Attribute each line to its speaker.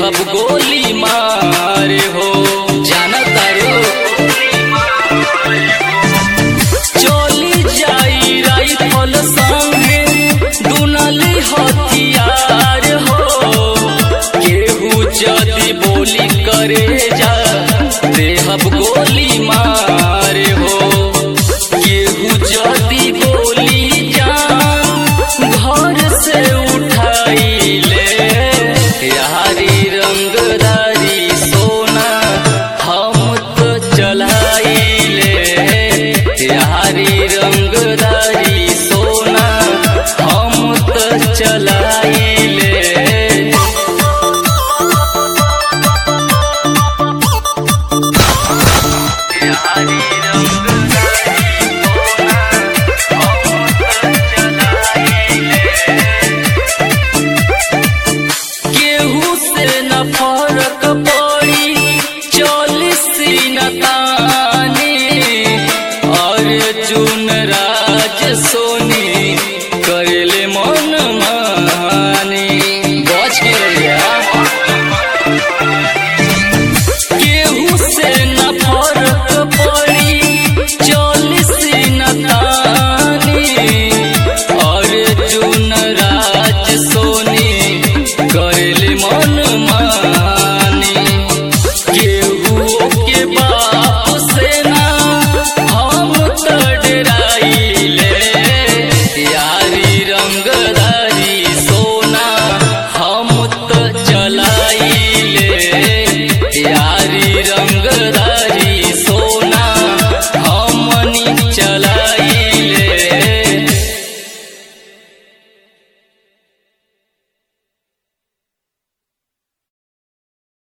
Speaker 1: देहब गोली मारे हो जानता रो चली जाई राइफल संगे दुनली हथियार हो केहू जदी बोली करे जा देहब गोली मारे हो केहू जदी बोली जान घर से उठाई ले यारी रंगदारी सोना हम तो चलाई ले यारी रंगदारी सोना हम तो चलाई ले केहू से न